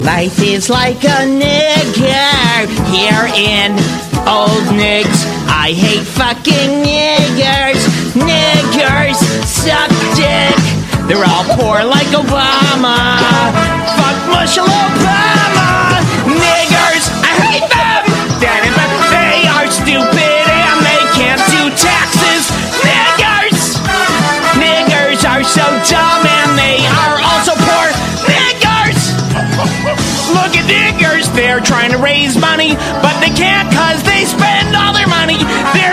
Life is like a nigger here in Old Nigs. I hate fucking niggers. Niggers suck dick. They're all poor like Obama. Fuck Michelle Obama. Niggers, I hate them. They are stupid and they can't do taxes. Niggers. Niggers are so dumb and they are also poor. Niggers. Look at niggers. They're trying to raise money, but they can't cause they spend all their money. They're